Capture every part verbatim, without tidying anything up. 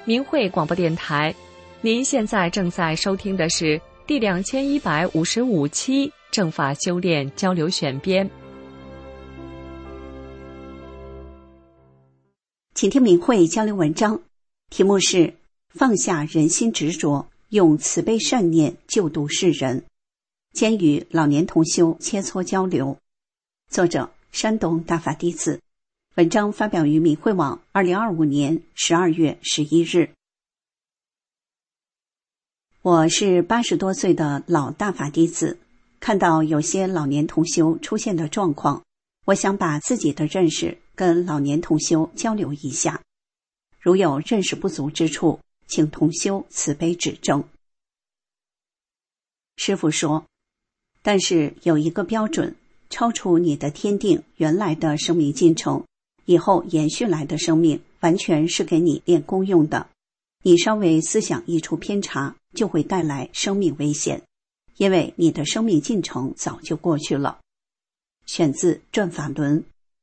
明慧广播电台，您现在正在收听的是第两千一百五十五期正法修炼交流选编。 请听明慧交流文章，题目是放下人心执着，用慈悲善念救度世人，兼与老年同修切磋交流。作者山东大法弟子，文章发表于明慧网二零二五年十二月十一日。我是八十多岁的老大法弟子，看到有些老年同修出现的状况，我想把自己的认识跟老年同修交流一下，如有认识不足之处，请同修慈悲指正。师父说，但是有一个标准，超出你的天定原来的生命进程，以后延续来的生命完全是给你练功用的，你稍微思想一出偏差，就会带来生命危险，因为你的生命进程早就过去了。选自《转法轮》。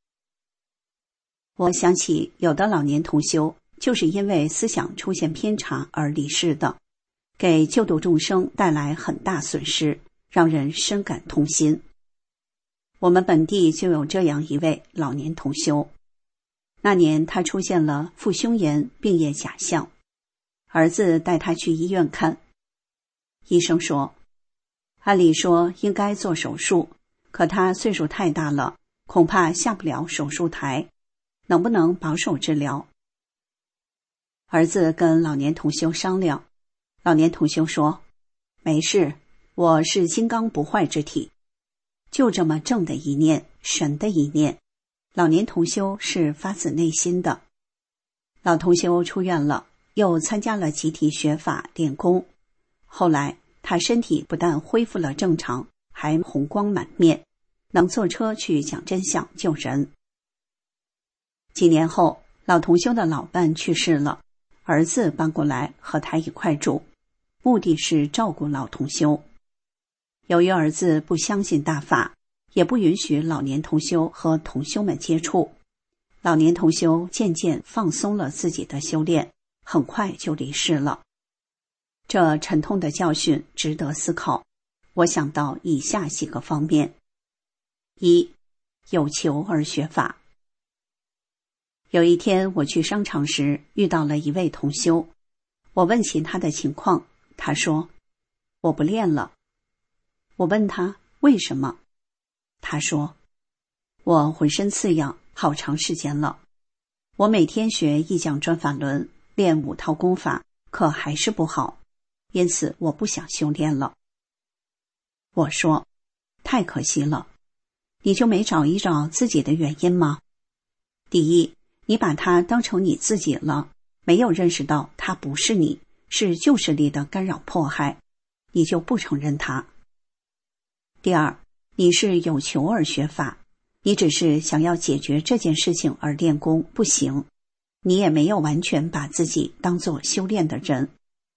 我想起有的老年同修就是因为思想出现偏差而离世的，给救度众生带来很大损失，让人深感痛心。我们本地就有这样一位老年同修，那年他出现了腹胸炎病液假象，儿子带他去医院看，医生说按理说应该做手术，可他岁数太大了，恐怕下不了手术台，能不能保守治疗？儿子跟老年同修商量，老年同修说没事，我是金刚不坏之体，就这么正的一念，神的一念，老年同修是发自内心的。老同修出院了，又参加了集体学法练功，后来他身体不但恢复了正常，还红光满面，能坐车去讲真相救人。几年后，老同修的老伴去世了，儿子搬过来和他一块住，目的是照顾老同修。由于儿子不相信大法，也不允许老年同修和同修们接触，老年同修渐渐放松了自己的修炼，很快就离世了。这沉痛的教训值得思考，我想到以下几个方面。一，有求而学法。有一天我去商场时遇到了一位同修，我问起他的情况，他说我不练了。我问他为什么，他说我浑身刺痒好长时间了，我每天学一讲转法轮，练五套功法，可还是不好，因此我不想修炼了。我说太可惜了，你就没找一找自己的原因吗？第一，你把它当成你自己了，没有认识到它不是你，是旧势力的干扰迫害，你就不承认它。第二，你是有求而学法，你只是想要解决这件事情而练功，不行，你也没有完全把自己当作修炼的人。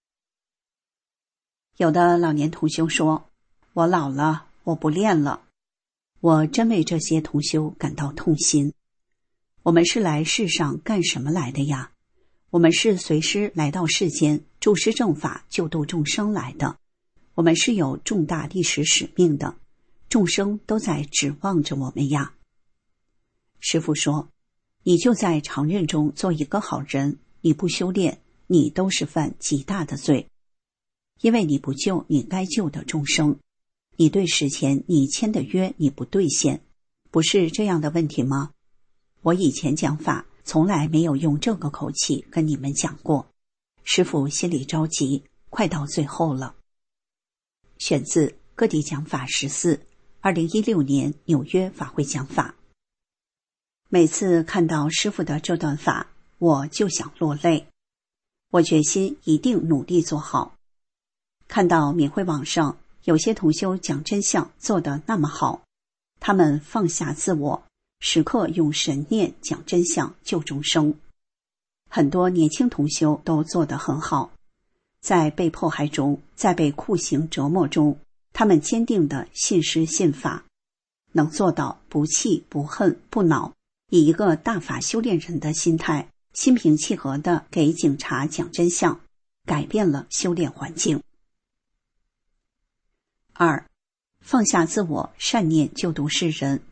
有的老年同修说我老了，我不练了，我真为这些同修感到痛心。我们是来世上干什么来的呀？我们是随师来到世间，助师正法，救度众生来的。我们是有重大历史使命的，众生都在指望着我们呀。师父说，你就在常人中做一个好人，你不修炼，你都是犯极大的罪，因为你不救你该救的众生，你对史前你签的约你不兑现，不是这样的问题吗？我以前讲法从来没有用这个口气跟你们讲过，师父心里着急，快到最后了。选自各地讲法十四，二零一六年纽约法会讲法。每次看到师父的这段法，我就想落泪，我决心一定努力做好。看到明慧网上有些同修讲真相做得那么好，他们放下自我，时刻用神念讲真相救众生。很多年轻同修都做得很好，在被迫害中，在被酷刑折磨中，他们坚定地信师信法，能做到不气不恨不恼，以一个大法修炼人的心态心平气和地给警察讲真相，改变了修炼环境。二，放下自我，善念救度世人。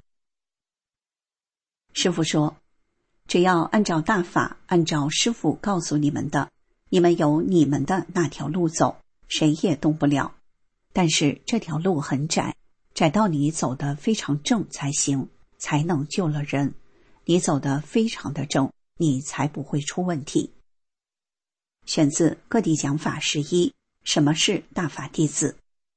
师父说，只要按照大法，按照师父告诉你们的，你们有你们的那条路走，谁也动不了。但是这条路很窄，窄到你走得非常正才行，才能救了人。你走得非常的正，你才不会出问题。选自《各地讲法十一》，什么是大法弟子？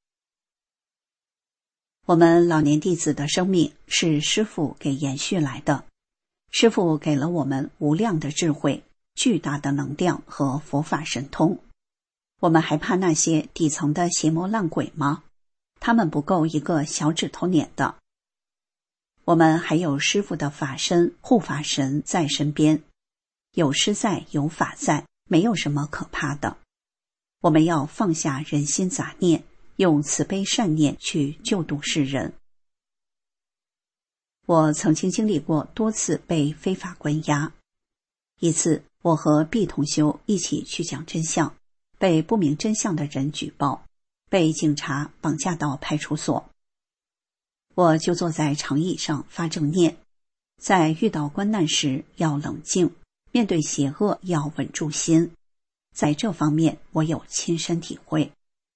我们老年弟子的生命是师父给延续来的，师父给了我们无量的智慧、巨大的能量和佛法神通。我们还怕那些底层的邪魔烂鬼吗？他们不够一个小指头捻的。我们还有师父的法身、护法神在身边，有师在，有法在，没有什么可怕的。我们要放下人心杂念，用慈悲善念去救度世人。我曾经经历过多次被非法关押。一次，我和毕同修一起去讲真相，被不明真相的人举报，被警察绑架到派出所。我就坐在长椅上发正念，在遇到关难时要冷静，面对邪恶要稳住心。在这方面我有亲身体会。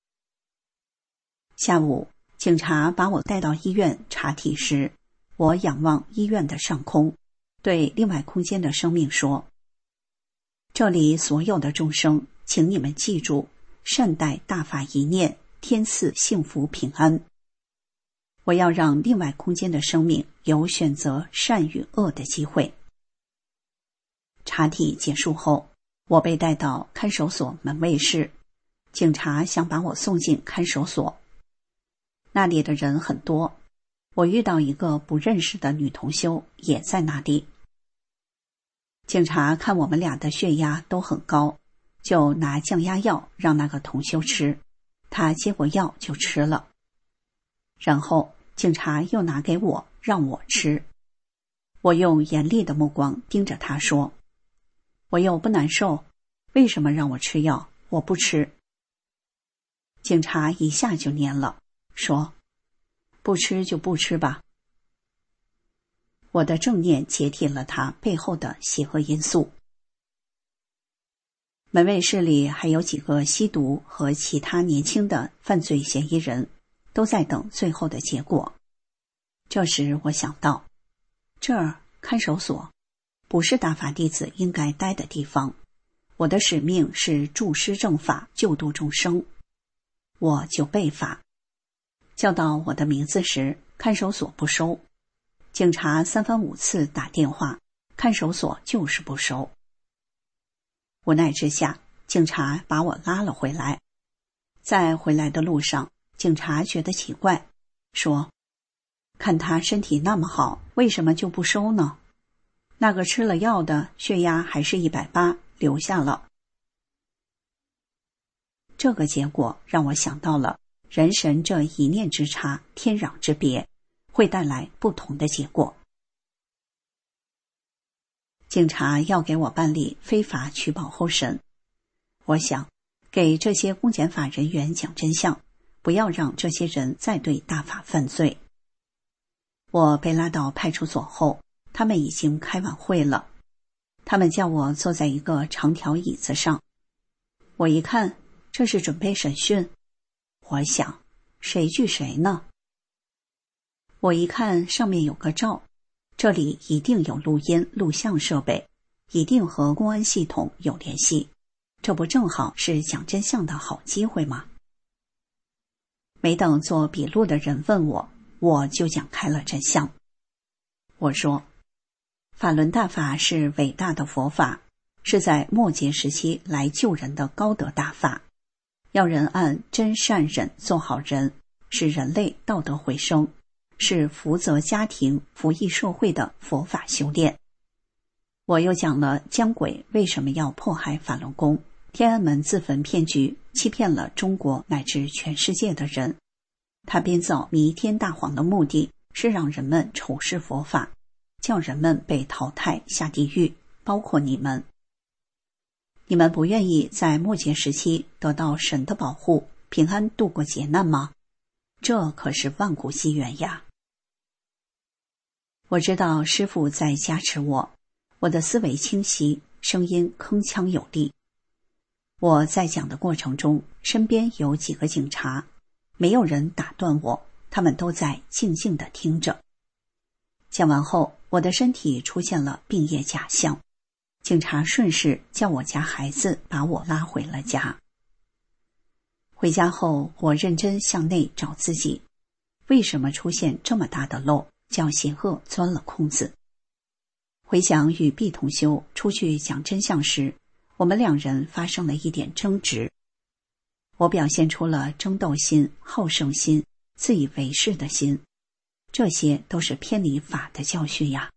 下午，警察把我带到医院查体时，我仰望医院的上空，对另外空间的生命说，这里所有的众生，请你们记住，善待大法一念，天赐幸福平安。我要让另外空间的生命有选择善与恶的机会。查体结束后，我被带到看守所门卫室，警察想把我送进看守所。那里的人很多，我遇到一个不认识的女同修也在那里。警察看我们俩的血压都很高，就拿降压药让那个同修吃，他接过药就吃了。然后警察又拿给我让我吃，我用严厉的目光盯着他说，我又不难受，为什么让我吃药？我不吃。警察一下就蔫了，说，不吃就不吃吧。我的正念解体了他背后的邪恶因素。门卫室里还有几个吸毒和其他年轻的犯罪嫌疑人，都在等最后的结果。这时我想到，这儿看守所不是大法弟子应该待的地方，我的使命是助师正法，救度众生。我就背法，叫到我的名字时，看守所不收。警察三番五次打电话，看守所就是不收。无奈之下，警察把我拉了回来。在回来的路上，警察觉得奇怪，说，看他身体那么好，为什么就不收呢？那个吃了药的血压还是一百八，留下了。这个结果让我想到了人神这一念之差，天壤之别，会带来不同的结果。警察要给我办理非法取保候审，我想给这些公检法人员讲真相，不要让这些人再对大法犯罪。我被拉到派出所后，他们已经开完会了，他们叫我坐在一个长条椅子上。我一看，这是准备审讯。我想，谁惧谁呢？我一看上面有个照，这里一定有录音录像设备，一定和公安系统有联系，这不正好是讲真相的好机会吗？没等做笔录的人问我，我就讲开了真相。我说，法轮大法是伟大的佛法，是在末劫时期来救人的高德大法，要人按真善忍做好人，使人类道德回升，是福泽家庭、福益社会的佛法修炼。我又讲了姜轨为什么要迫害法轮功，天安门自焚骗局欺骗了中国乃至全世界的人，他编造弥天大谎的目的是让人们仇视佛法，叫人们被淘汰下地狱，包括你们， 你们不愿意在末节时期得到神的保护，平安度过劫难吗？这可是万古希缘呀！我知道师父在加持我，我的思维清晰，声音铿锵有力。我在讲的过程中，身边有几个警察，没有人打断我，他们都在静静地听着。讲完后，我的身体出现了病业假象，警察顺势叫我家孩子把我拉回了家。回家后，我认真向内找自己，为什么出现这么大的漏，叫邪恶钻了空子？回想与毕同修出去讲真相时，我们两人发生了一点争执，我表现出了争斗心、好胜心、自以为是的心，这些都是偏离法的教训呀。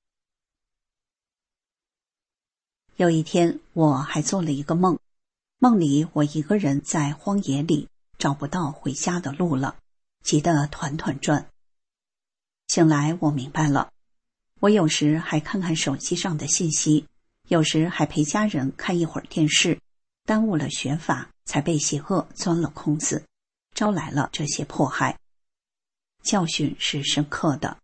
有一天，我还做了一个梦，梦里我一个人在荒野里，找不到回家的路了，急得团团转。醒来我明白了，我有时还看看手机上的信息，有时还陪家人看一会儿电视，耽误了学法，才被邪恶钻了空子，招来了这些迫害。教训是深刻的。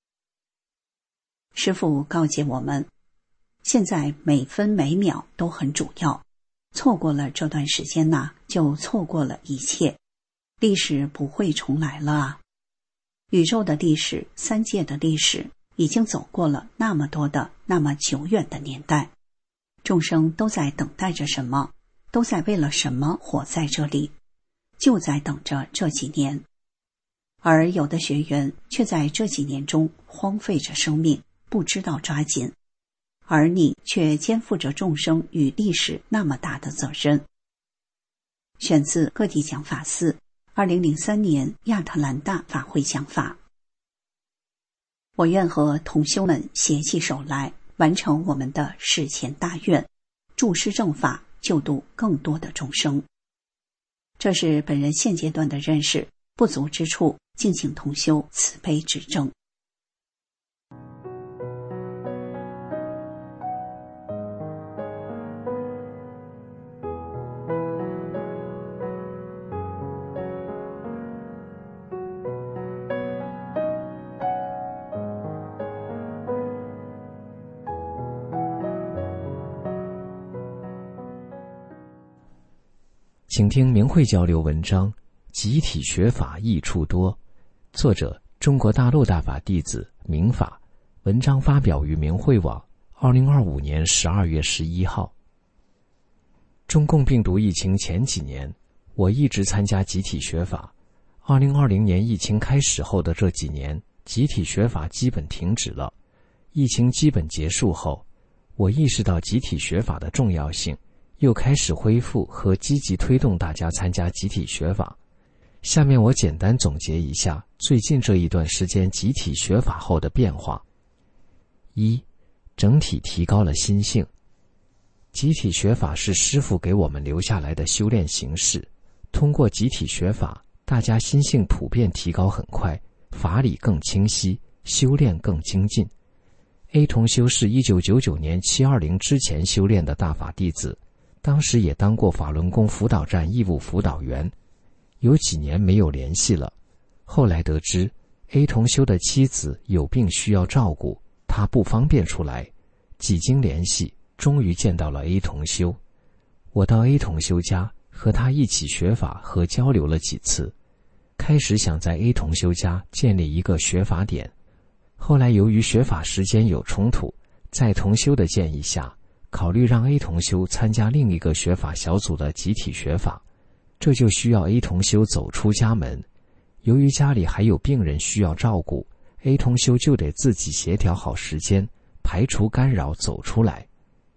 师父告诫我们，现在每分每秒都很主要，错过了这段时间呐、啊，就错过了一切，历史不会重来了啊！宇宙的历史，三界的历史，已经走过了那么多的那么久远的年代，众生都在等待着什么，都在为了什么活在这里，就在等着这几年。而有的学员却在这几年中荒废着生命，不知道抓紧，而你却肩负着众生与历史那么大的责任。选自各地讲法寺二零零三年亚特兰大法会讲法。我愿和同修们携起手来，完成我们的世前大愿，助施正法，救度更多的众生。这是本人现阶段的认识，不足之处，敬请同修慈悲指正。 请听明慧交流文章，集体学法益处多，作者中国大陆大法弟子明法，文章发表于明慧网二零二五年十二月十一号。中共病毒疫情前几年，我一直参加集体学法。二零二零年疫情开始后的这几年，集体学法基本停止了。疫情基本结束后，我意识到集体学法的重要性，又开始恢复和积极推动大家参加集体学法。下面我简单总结一下最近这一段时间集体学法后的变化。一、整体提高了心性。集体学法是师父给我们留下来的修炼形式，通过集体学法，大家心性普遍提高很快，法理更清晰，修炼更精进。A 同修是一九九九年七二零之前修炼的大法弟子，当时也当过法轮功辅导站义务辅导员，有几年没有联系了。后来得知 A 同修的妻子有病需要照顾，他不方便出来，几经联系，终于见到了 A 同修。我到 A 同修家和他一起学法和交流了几次，开始想在 A 同修家建立一个学法点，后来由于学法时间有冲突，在同修的建议下，考虑让 A 同修参加另一个学法小组的集体学法，这就需要 A 同修走出家门。由于家里还有病人需要照顾， A 同修就得自己协调好时间，排除干扰走出来。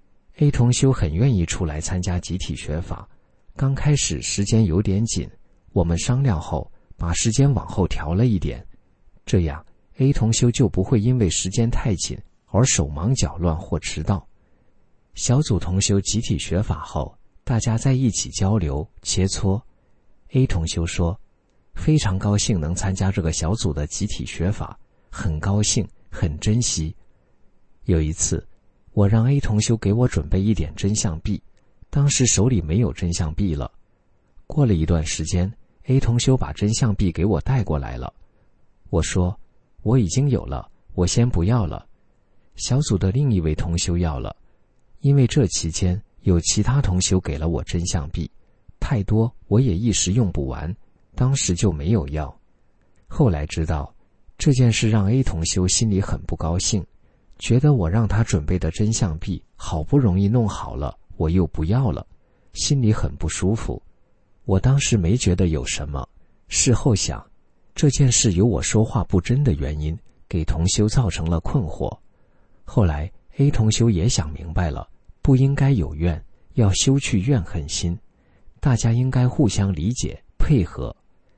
A 同修很愿意出来参加集体学法，刚开始时间有点紧，我们商量后把时间往后调了一点，这样 A 同修就不会因为时间太紧而手忙脚乱或迟到。小组同修集体学法后，大家在一起交流切磋。 A 同修说，非常高兴能参加这个小组的集体学法，很高兴很珍惜。有一次我让 A 同修给我准备一点真相币， 当时手里没有真相币了。过了一段时间 A 同修把真相币给我带过来了。我说我已经有了，我先不要了。小组的另一位同修要了，因为这期间有其他同修给了我真相币，太多我也一时用不完，当时就没有要。后来知道这件事让 A 同修心里很不高兴，觉得我让他准备的真相币好不容易弄好了，我又不要了，心里很不舒服。我当时没觉得有什么，事后想，这件事有我说话不真的原因，给同修造成了困惑。后来 A 同修也想明白了，不应该有怨，要修去怨恨心，大家应该互相理解配合。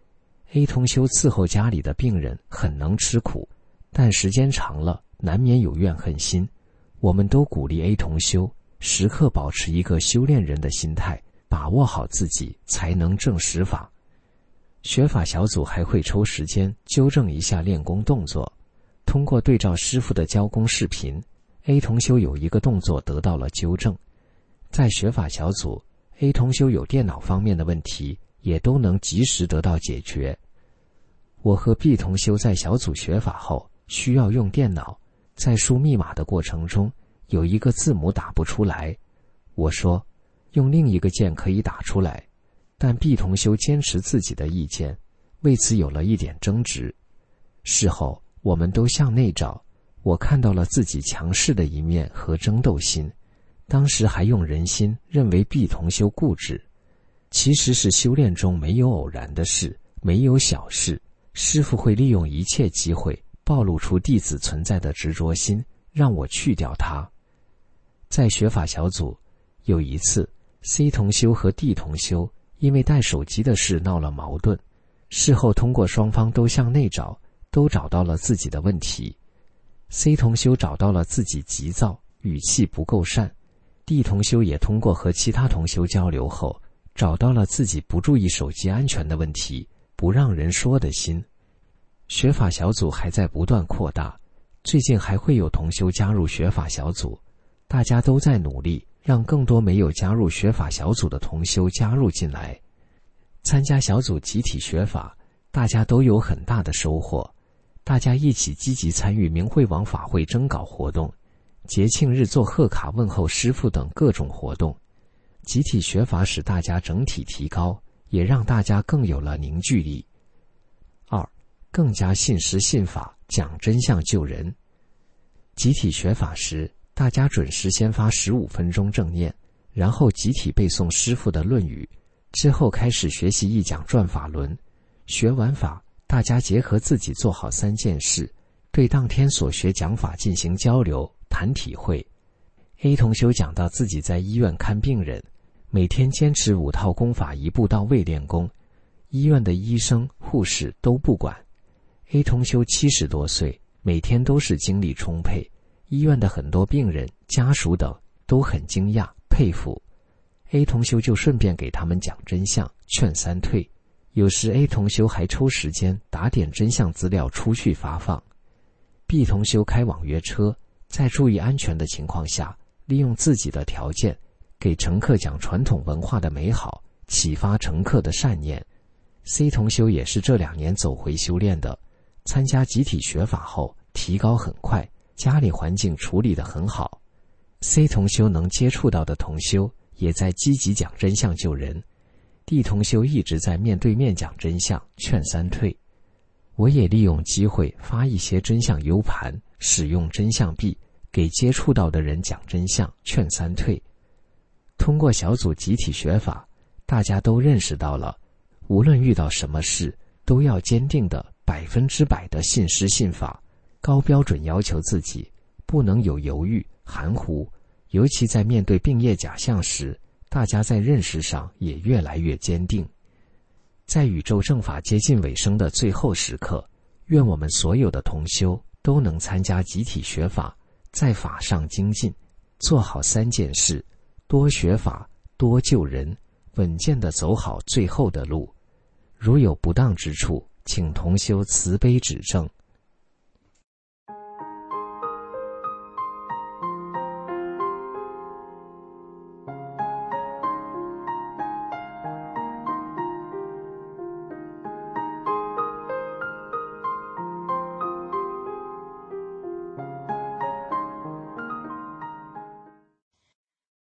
A 同修伺候家里的病人很能吃苦，但时间长了难免有怨恨心，我们都鼓励 A 同修时刻保持一个修炼人的心态，把握好自己才能证实法。学法小组还会抽时间纠正一下练功动作，通过对照师父的教功视频， A 同修有一个动作得到了纠正。在学法小组 A 同修有电脑方面的问题也都能及时得到解决。我和 B 同修在小组学法后需要用电脑，在输密码的过程中有一个字母打不出来，我说用另一个键可以打出来，但 B 同修坚持自己的意见，为此有了一点争执。事后我们都向内找，我看到了自己强势的一面和争斗心，当时还用人心认为 B 同修固执。其实是修炼中没有偶然的事，没有小事，师父会利用一切机会暴露出弟子存在的执着心，让我去掉它。在学法小组有一次 C 同修和 D 同修因为带手机的事闹了矛盾，事后通过双方都向内找，都找到了自己的问题。 C 同修找到了自己急躁，语气不够善， D 同修也通过和其他同修交流后找到了自己不注意手机安全的问题，不让人说的心。学法小组还在不断扩大，最近还会有同修加入学法小组，大家都在努力让更多没有加入学法小组的同修加入进来。参加小组集体学法，大家都有很大的收获，大家一起积极参与明慧网法会征稿活动，节庆日做贺卡问候师父等各种活动。集体学法使大家整体提高，也让大家更有了凝聚力。二，更加信师信法，讲真相救人。集体学法时，大家准时先发十五分钟正念，然后集体背诵师父的论语，之后开始学习一讲转法轮。学完法，大家结合自己做好三件事，对当天所学讲法进行交流谈体会。 A 同修讲到自己在医院看病人，每天坚持五套功法一步到位练功，医院的医生护士都不管。 A 同修七十多岁，每天都是精力充沛，医院的很多病人家属等都很惊讶佩服。 A 同修就顺便给他们讲真相，劝三退，有时 A 同修还抽时间打点真相资料出去发放。 B 同修开网约车，在注意安全的情况下，利用自己的条件给乘客讲传统文化的美好，启发乘客的善念。 C 同修也是这两年走回修炼的，参加集体学法后提高很快，家里环境处理得很好。 C 同修能接触到的同修也在积极讲真相救人， D 同修一直在面对面讲真相，劝三退。我也利用机会发一些真相 U 盘，使用真相币给接触到的人讲真相，劝三退。通过小组集体学法，大家都认识到了，无论遇到什么事，都要坚定的百分之百的信师信法，高标准要求自己，不能有犹豫含糊。尤其在面对病业假象时，大家在认识上也越来越坚定。在宇宙正法接近尾声的最后时刻，愿我们所有的同修都能参加集体学法，在法上精进，做好三件事：多学法，多救人，稳健地走好最后的路。如有不当之处，请同修慈悲指正。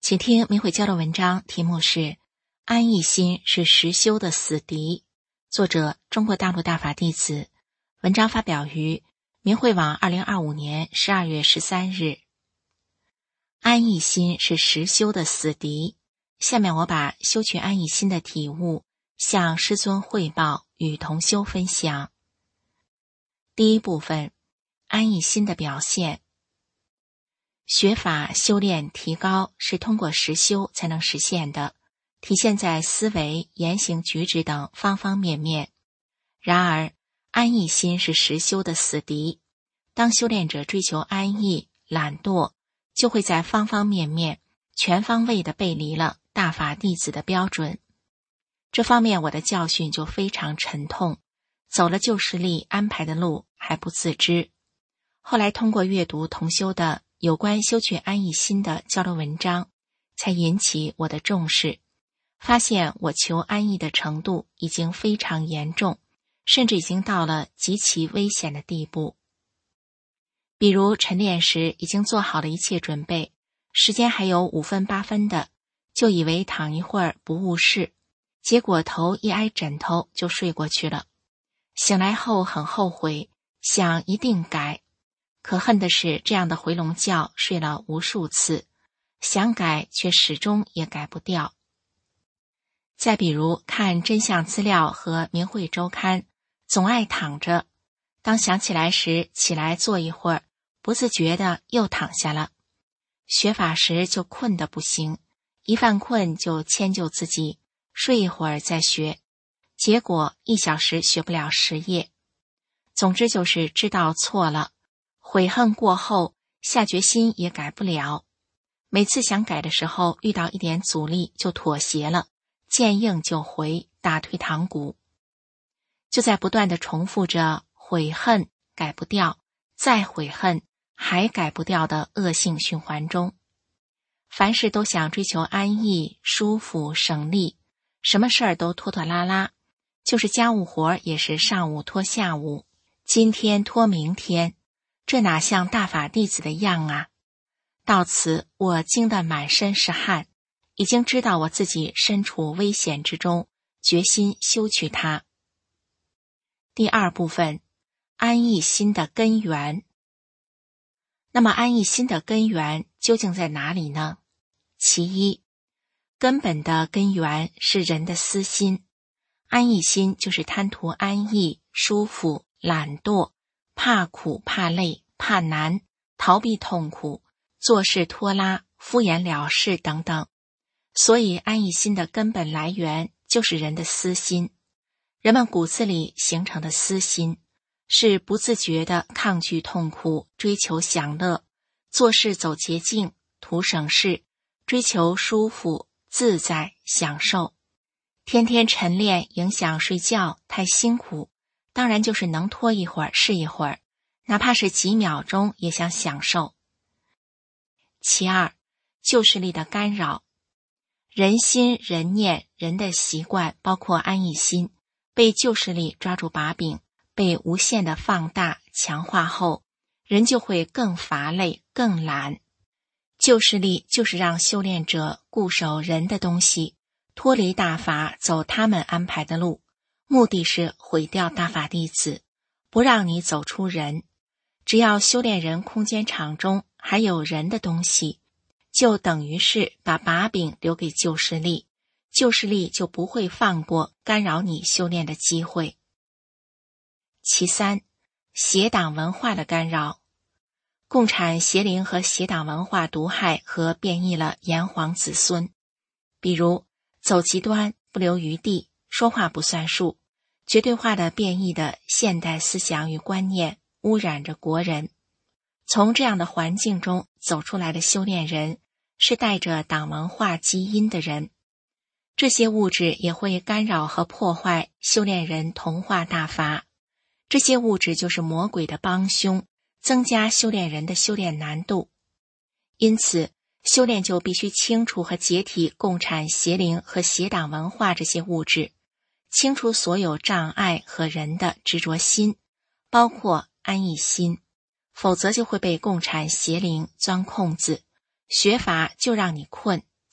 请听明慧交流文章，题目是安逸心是实修的死敌，作者中国大陆大法弟子，文章发表于明慧网二零二五年十二月十三日。安逸心是实修的死敌，下面我把修取安逸心的体悟向师尊汇报，与同修分享。第一部分，安逸心的表现。学法修炼提高是通过实修才能实现的，体现在思维、言行举止等方方面面。然而，安逸心是实修的死敌。当修炼者追求安逸、懒惰，就会在方方面面、全方位地背离了大法弟子的标准。这方面我的教训就非常沉痛，走了旧势力安排的路还不自知。后来通过阅读同修的有关修取安逸心的交流文章，才引起我的重视，发现我求安逸的程度已经非常严重，甚至已经到了极其危险的地步。比如晨练时已经做好了一切准备，时间还有五分八分的，就以为躺一会儿不误事，结果头一挨枕头就睡过去了。醒来后很后悔，想一定改。可恨的是，这样的回笼觉睡了无数次，想改却始终也改不掉。再比如看真相资料和明慧周刊，总爱躺着，当想起来时起来坐一会儿，不自觉的又躺下了。学法时就困得不行，一犯困就迁就自己，睡一会儿再学，结果一小时学不了十页。总之就是知道错了，悔恨过后，下决心也改不了。每次想改的时候，遇到一点阻力就妥协了，见硬就回，打退堂鼓。就在不断地重复着悔恨改不掉，再悔恨还改不掉的恶性循环中。凡事都想追求安逸、舒服、省力，什么事儿都拖拖拉拉，就是家务活也是上午拖下午，今天拖明天，这哪像大法弟子的样啊！到此我惊得满身是汗，已经知道我自己身处危险之中，决心修取它。第二部分，安逸心的根源。那么安逸心的根源究竟在哪里呢？其一，根本的根源是人的私心。安逸心就是贪图安逸、舒服、懒惰，怕苦怕累怕难，逃避痛苦，做事拖拉，敷衍了事等等。所以安逸心的根本来源就是人的私心。人们骨子里形成的私心，是不自觉地抗拒痛苦，追求享乐，做事走捷径，图省事，追求舒服、自在、享受。天天晨练影响睡觉，太辛苦，当然就是能拖一会儿是一会儿，哪怕是几秒钟也想享受。其二，旧势力的干扰。人心、人念、人的习惯，包括安逸心，被旧势力抓住把柄，被无限的放大、强化后，人就会更乏累、更懒。旧势力就是让修炼者固守人的东西，脱离大法，走他们安排的路，目的是毁掉大法弟子，不让你走出人。只要修炼人空间场中还有人的东西，就等于是把把柄留给旧势力，旧势力就不会放过干扰你修炼的机会。其三，邪党文化的干扰。共产邪灵和邪党文化毒害和变异了炎黄子孙，比如走极端，不留余地，说话不算数，绝对化的变异的现代思想与观念污染着国人。从这样的环境中走出来的修炼人，是带着党文化基因的人。这些物质也会干扰和破坏修炼人同化大法，这些物质就是魔鬼的帮凶，增加修炼人的修炼难度。因此，修炼就必须清除和解体共产邪灵和邪党文化这些物质，清除所有障碍和人的执着心，包括安逸心，否则就会被共产邪灵钻空子，学法就让你困，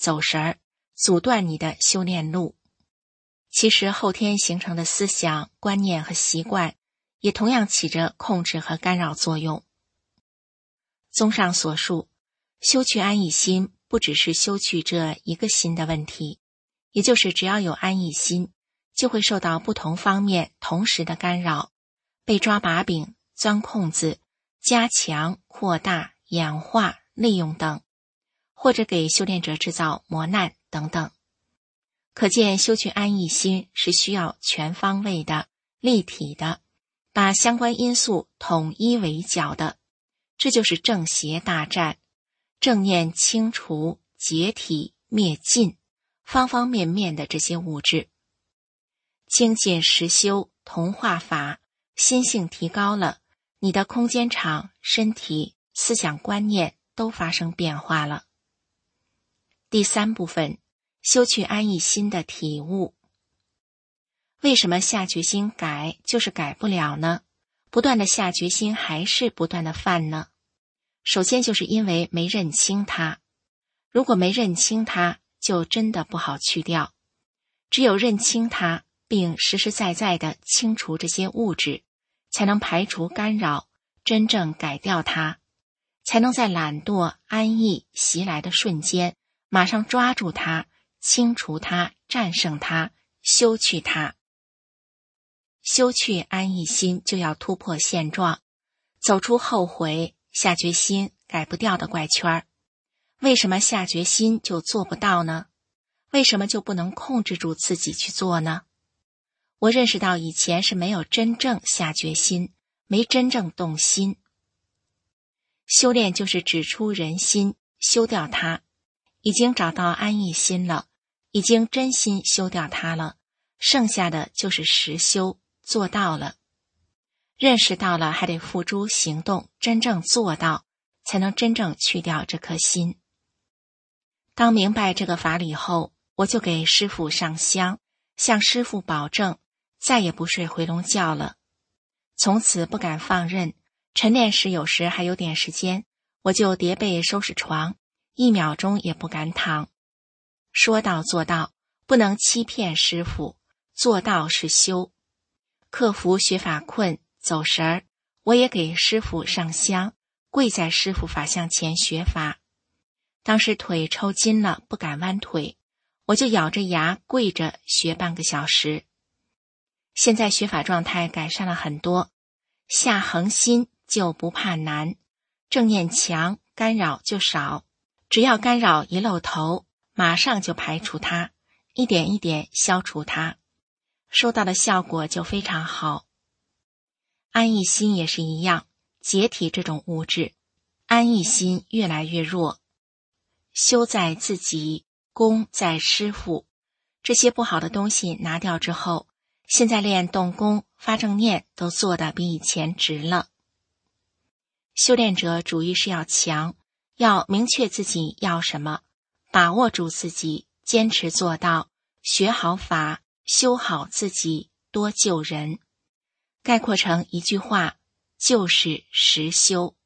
走神儿，阻断你的修炼路。其实后天形成的思想、观念和习惯，也同样起着控制和干扰作用。综上所述，修去安逸心不只是修去这一个心的问题，也就是只要有安逸心，就会受到不同方面同时的干扰，被抓把柄、钻空子、加强、扩大、演化、利用等，或者给修炼者制造磨难等等。可见修去安逸心是需要全方位的、立体的，把相关因素统一围剿的，这就是正邪大战，正念清除、解体、灭尽，方方面面的这些物质。精进实修、同化法，心性提高了，你的空间场、身体、思想观念都发生变化了。第三部分，修去安逸心的体悟。为什么下决心改就是改不了呢？不断的下决心还是不断的犯呢？首先就是因为没认清它，如果没认清它，就真的不好去掉。只有认清它，并实实在在的清除这些物质，才能排除干扰，真正改掉它，才能在懒惰、安逸袭来的瞬间，马上抓住它，清除它，战胜它，修去它。修去安逸心，就要突破现状，走出后悔、下决心改不掉的怪圈。为什么下决心就做不到呢？为什么就不能控制住自己去做呢？我认识到以前是没有真正下决心，没真正动心。修炼就是指出人心，修掉它。已经找到安逸心了，已经真心修掉它了，剩下的就是实修，做到了。认识到了，还得付诸行动，真正做到，才能真正去掉这颗心。当明白这个法理后，我就给师父上香，向师父保证，再也不睡回笼觉了。从此不敢放任，晨练时有时还有点时间，我就叠被收拾床，一秒钟也不敢躺。说到做到，不能欺骗师父，做到是修。克服学法困、走神儿，我也给师父上香，跪在师父法像前学法。当时腿抽筋了，不敢弯腿，我就咬着牙跪着学半个小时。现在学法状态改善了很多，下恒心就不怕难，正念强，干扰就少。只要干扰一露头，马上就排除它，一点一点消除它，收到的效果就非常好。安逸心也是一样，解体这种物质，安逸心越来越弱。修在自己，功在师父。这些不好的东西拿掉之后，现在练动功、发正念都做得比以前直了。修炼者主意是要强，要明确自己要什么，把握住自己，坚持做到，学好法，修好自己，多救人。概括成一句话，就是实修。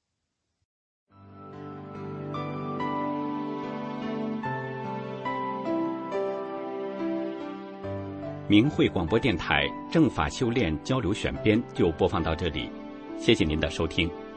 明慧广播电台正法修炼交流选编就播放到这里，谢谢您的收听。